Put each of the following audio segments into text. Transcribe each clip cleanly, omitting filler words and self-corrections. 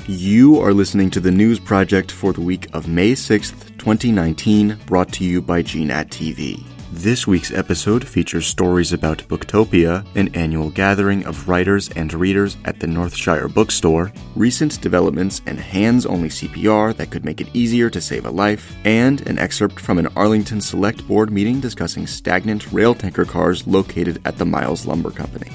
You are listening to the News Project for the week of May 6th, 2019, brought to you by GNAT TV. This week's episode features stories about Booktopia, an annual gathering of writers and readers at the Northshire Bookstore, recent developments in hands-only CPR that could make it easier to save a life, and an excerpt from an Arlington Select Board meeting discussing stagnant rail tanker cars located at the Miles Lumber Company.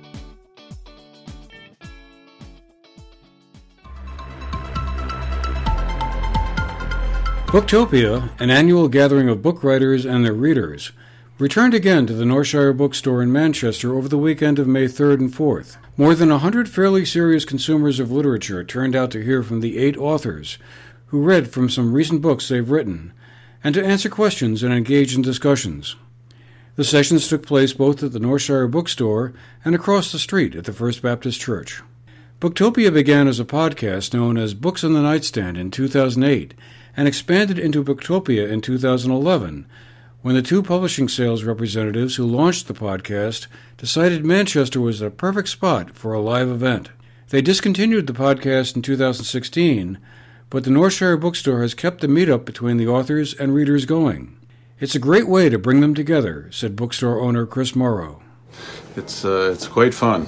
Booktopia, an annual gathering of book writers and their readers, returned again to the Northshire Bookstore in Manchester over the weekend of May 3rd and 4th. More than 100 fairly serious consumers of literature turned out to hear from the 8 authors who read from some recent books they've written, and to answer questions and engage in discussions. The sessions took place both at the Northshire Bookstore and across the street at the First Baptist Church. Booktopia began as a podcast known as Books on the Nightstand in 2008, and expanded into Booktopia in 2011, when the 2 publishing sales representatives who launched the podcast decided Manchester was a perfect spot for a live event. They discontinued the podcast in 2016, but the Northshire Bookstore has kept the meetup between the authors and readers going. It's a great way to bring them together, said bookstore owner Chris Morrow. It's quite fun.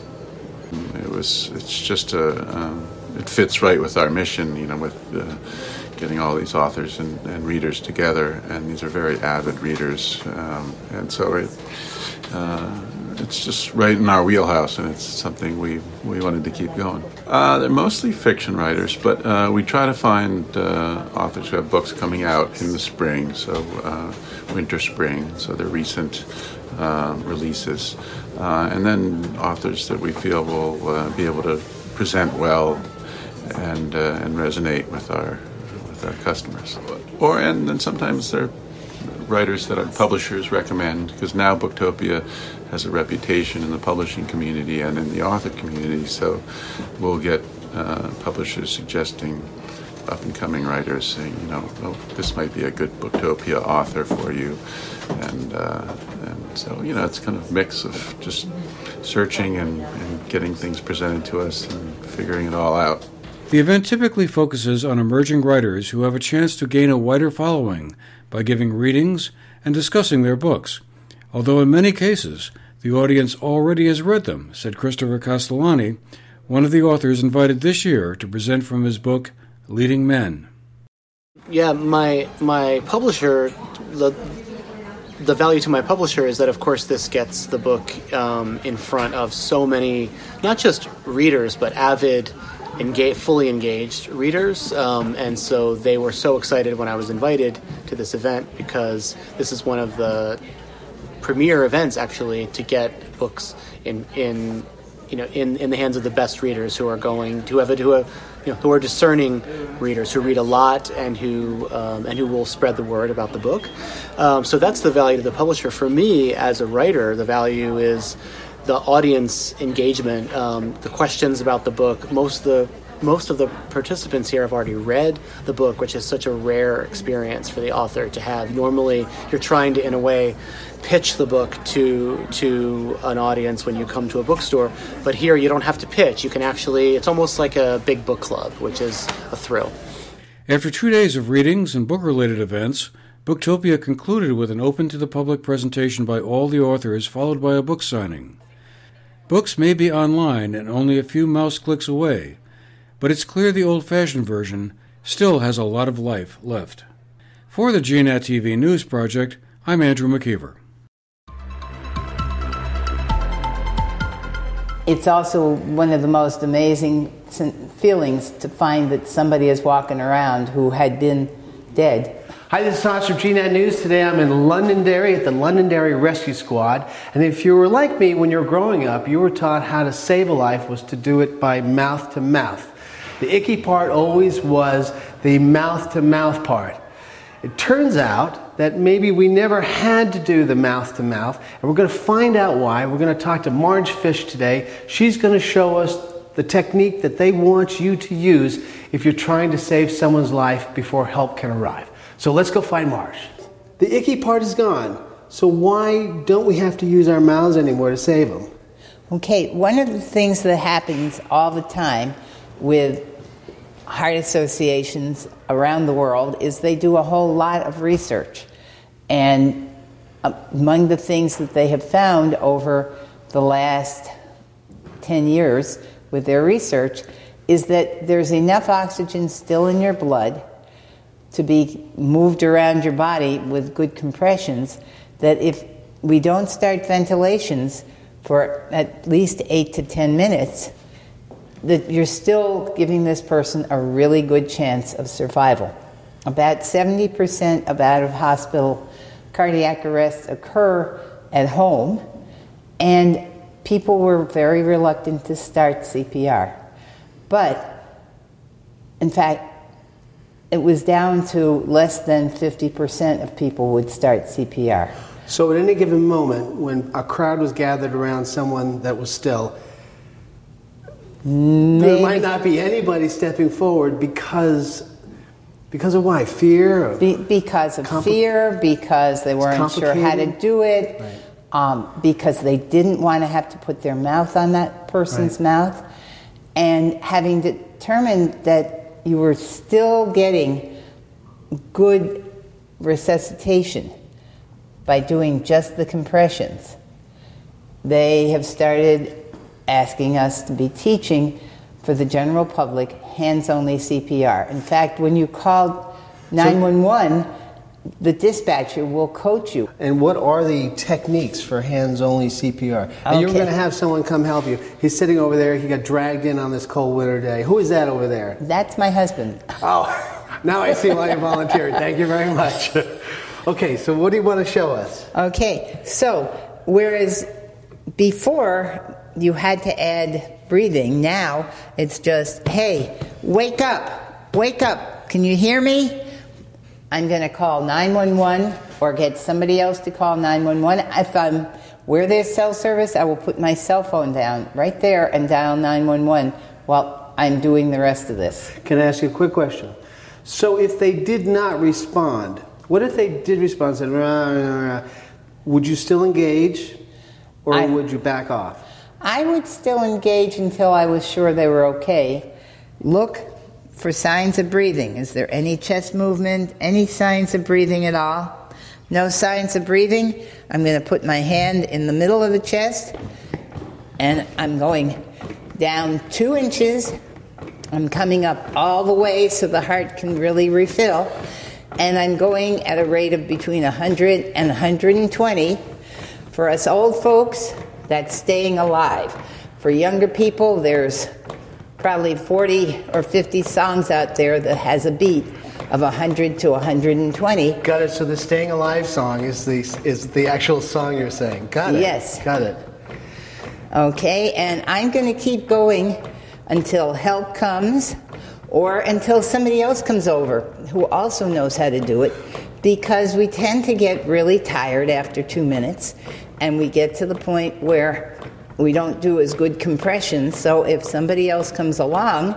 It fits right with our mission, with getting all these authors and readers together, and these are very avid readers, and so it's just right in our wheelhouse, and it's something we wanted to keep going. They're mostly fiction writers, but we try to find authors who have books coming out in the spring, so winter, spring, so they're recent releases, and then authors that we feel will be able to present well and resonate with our customers. And then sometimes they're writers that our publishers recommend, because now Booktopia has a reputation in the publishing community and in the author community, so we'll get publishers suggesting up-and-coming writers saying, this might be a good Booktopia author for you. And so, it's kind of a mix of just searching and getting things presented to us and figuring it all out. The event typically focuses on emerging writers who have a chance to gain a wider following by giving readings and discussing their books, although in many cases the audience already has read them, said Christopher Castellani, one of the authors invited this year to present from his book, Leading Men. Yeah, my publisher, the value to my publisher is that, of course, this gets the book in front of so many, not just readers, but avid, fully engaged readers, and so they were so excited when I was invited to this event, because this is one of the premier events, actually, to get books in the hands of the best readers who are discerning readers who read a lot and who will spread the word about the book. So that's the value to the publisher. For me, as a writer, the value is the audience engagement, the questions about the book. Most of the participants here have already read the book, which is such a rare experience for the author to have. Normally, you're trying to, in a way, pitch the book to an audience when you come to a bookstore, but here you don't have to pitch. You can it's almost like a big book club, which is a thrill. After 2 days of readings and book-related events, Booktopia concluded with an open-to-the-public presentation by all the authors, followed by a book signing. Books may be online and only a few mouse clicks away, but it's clear the old-fashioned version still has a lot of life left. For the GNAT TV News Project, I'm Andrew McKeever. It's also one of the most amazing feelings to find that somebody is walking around who had been dead. Hi, this is Tosh from GNAT News. Today I'm in Londonderry at the Londonderry Rescue Squad. And if you were like me when you were growing up, you were taught how to save a life was to do it by mouth to mouth. The icky part always was the mouth to mouth part. It turns out that maybe we never had to do the mouth to mouth, and we're going to find out why. We're going to talk to Marge Fish today. She's going to show us the technique that they want you to use if you're trying to save someone's life before help can arrive. So let's go find Marge. The icky part is gone, so why don't we have to use our mouths anymore to save them? Okay, one of the things that happens all the time with heart associations around the world is they do a whole lot of research. And among the things that they have found over the last 10 years with their research is that there's enough oxygen still in your blood to be moved around your body with good compressions, that if we don't start ventilations for at least 8 to 10 minutes, that you're still giving this person a really good chance of survival. About 70% of out-of-hospital cardiac arrests occur at home, and people were very reluctant to start CPR. But, in fact, it was down to less than 50% of people would start CPR. So at any given moment, when a crowd was gathered around someone that was still, there might not be anybody stepping forward because of why? Fear? Because of fear, because they weren't sure how to do it, right. Because they didn't want to have to put their mouth on that person's mouth, and having determined that you were still getting good resuscitation by doing just the compressions, they have started asking us to be teaching for the general public hands-only CPR. In fact, when you call 911, the dispatcher will coach you. And what are the techniques for hands-only CPR? Okay. And you're going to have someone come help you. He's sitting over there. He got dragged in on this cold winter day. Who is that over there? That's my husband. Oh, now I see why you volunteered. Thank you very much. Okay, so what do you want to show us? Okay, so whereas before you had to add breathing, now it's just, hey, wake up, can you hear me? I'm going to call 911 or get somebody else to call 911. If I'm where there's cell service, I will put my cell phone down right there and dial 911 while I'm doing the rest of this. Can I ask you a quick question? So if they did not respond, what if they did respond and said, rah, rah, rah, would you still engage or would you back off? I would still engage until I was sure they were okay. Look for signs of breathing. Is there any chest movement, any signs of breathing at all? No signs of breathing? I'm going to put my hand in the middle of the chest, and I'm going down 2 inches. I'm coming up all the way so the heart can really refill. And I'm going at a rate of between 100 and 120. For us old folks, that's staying alive. For younger people, there's probably 40 or 50 songs out there that has a beat of 100 to 120. Got it. So the Staying Alive song is the actual song you're saying. Got it. Yes. Got it. Okay, and I'm going to keep going until help comes or until somebody else comes over who also knows how to do it, because we tend to get really tired after 2 minutes and we get to the point where we don't do as good compressions. So if somebody else comes along,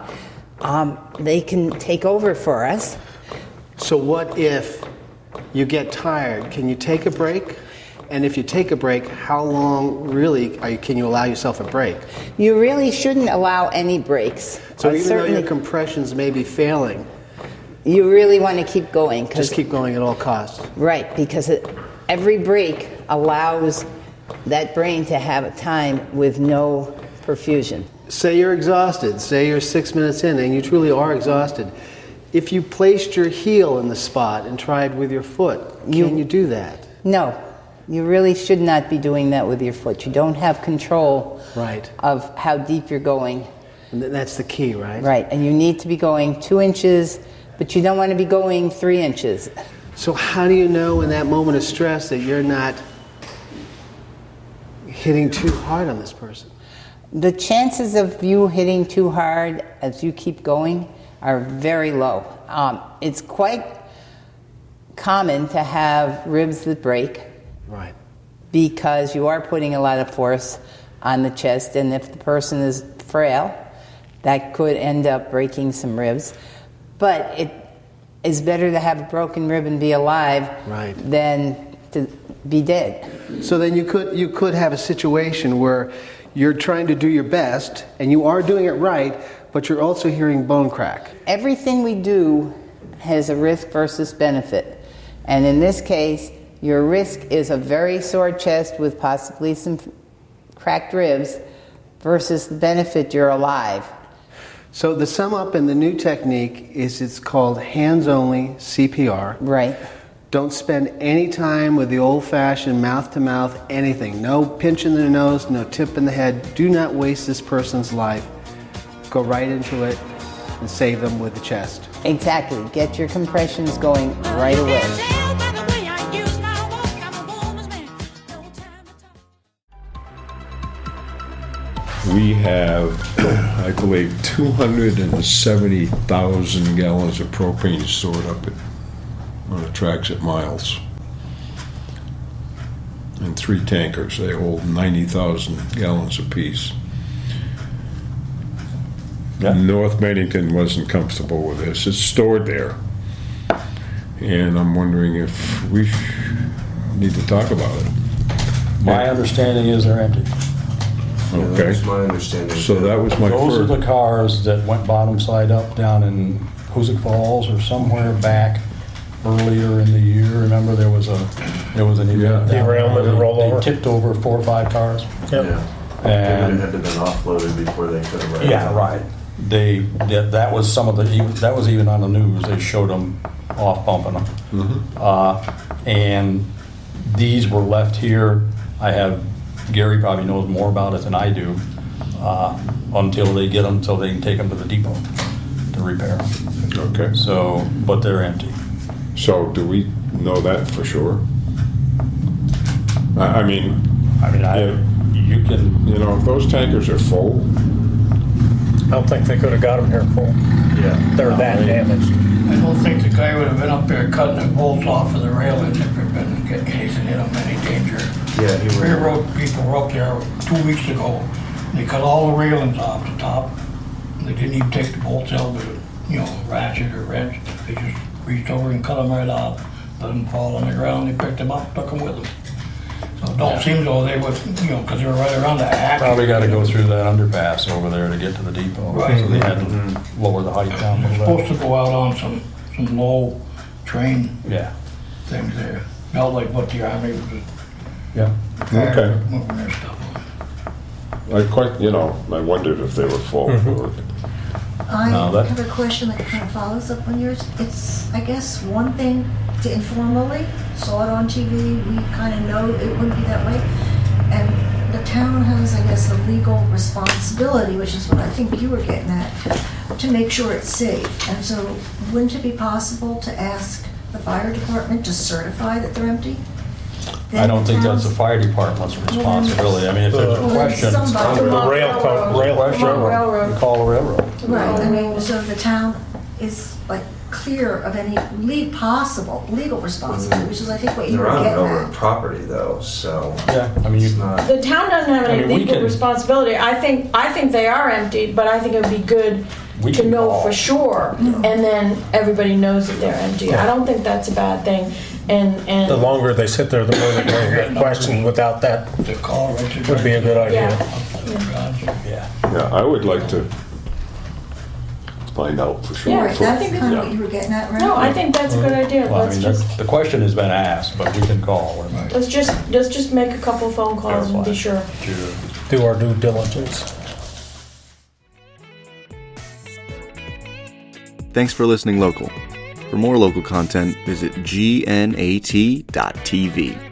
they can take over for us. So what if you get tired? Can you take a break? And if you take a break, how long really can you allow yourself a break? You really shouldn't allow any breaks. So even though your compressions may be failing, you really want to keep going. Just keep going at all costs. Right, because every break allows that brain to have a time with no perfusion. Say you're exhausted. Say you're 6 minutes in and you truly are exhausted. If you placed your heel in the spot and tried with your foot, can you do that? No. You really should not be doing that with your foot. You don't have control of how deep you're going. And that's the key, right? Right, and you need to be going 2 inches, but you don't want to be going 3 inches. So how do you know in that moment of stress that you're not hitting too hard on this person? The chances of you hitting too hard as you keep going are very low. It's quite common to have ribs that break. Right. Because you are putting a lot of force on the chest, and if the person is frail, that could end up breaking some ribs. But it is better to have a broken rib and be alive than to be dead. So then you could have a situation where you're trying to do your best, and you are doing it right, but you're also hearing bone crack. Everything we do has a risk versus benefit. And in this case, your risk is a very sore chest with possibly some cracked ribs versus the benefit you're alive. So the sum up in the new technique is it's called hands-only CPR. Right. Don't spend any time with the old-fashioned mouth-to-mouth anything. No pinch in the nose, no tip in the head. Do not waste this person's life. Go right into it and save them with the chest. Exactly. Get your compressions going right away. We have, I believe, 270,000 gallons of propane stored up on the tracks at Miles. And 3 tankers. They hold 90,000 gallons apiece. Yeah. North Bennington wasn't comfortable with this. It's stored there. And I'm wondering if we need to talk about it. My understanding is they're empty. Okay. That's my understanding. So that was my Those first. are the cars that went bottom side up down in Hoosick Falls or somewhere back earlier in the year. Remember there was an event. Yeah. Derailment and rollover. They tipped over 4 or 5 cars. Yep. Yeah. And It had to have been offloaded before they could have. yeah, right. That was some of that was even on the news. They showed them off bumping them, and these were left here. Gary probably knows more about it than I do. Until they get them, so they can take them to the depot to repair them. Okay. So, but they're empty. So do we know that for sure? I mean, You can. you know, if those tankers are full, I don't think they could have got them here full. Yeah. They're that damaged. I don't think the guy would have been up there cutting the bolts off of the railings if there'd been anything in them, any danger. Yeah, he would. Railroad people were up there 2 weeks ago. They cut all the railings off the top. They didn't even take the bolts out with a, ratchet or wrench. They just reached over and cut them right off. Let them fall on the ground. They picked them up, took them with them. So it don't seem as though they would, because they were right around the axle. Probably got to go through that underpass over there to get to the depot. Right. So they had to lower the height down a They're little bit. supposed to go out on some low train Yeah. things there. Not like what the Army was Yeah. Okay. moving their stuff on. I wondered if they were full. I No, that- have a question that kind of follows up on yours. It's, I guess, one thing to informally saw it on TV. We kind of know it wouldn't be that way. And the town has, I guess, a legal responsibility, which is what I think you were getting at, to make sure it's safe. And so wouldn't it be possible to ask the fire department to certify that they're empty? I don't think that's the fire department's responsibility. I mean, if there's a question, Somebody. The Railroad. call the railroad. Right, I mean, so the town is like clear of any possible legal responsibility, which is I think what you They're were on getting railroad at. property though, so Yeah, I mean, it's not. The town doesn't have any legal responsibility. I think they are empty, but I think it would be good We to can know call. for sure, and then everybody knows that they're empty. I don't think that's a bad thing. And The longer they sit there, the more they're going to get questioned. Without that, The call right to would be a good idea. yeah. Yeah, I would like to find out for sure. Yeah, Right, I that's think kind of yeah. what you were getting at, right? no, I think that's a good idea. Well, I Let's mean, just the question has been asked, but we can call. let's just make a couple phone calls and be sure. Do our due diligence. Thanks for listening local. For more local content, visit gnat.tv.